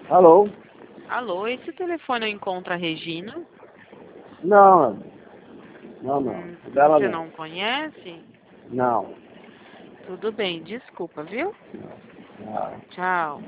Alô? Alô, esse telefone encontra a Regina? Não, não. Dela Você não. não conhece? Não. Tudo bem, desculpa, viu? Não. Tchau.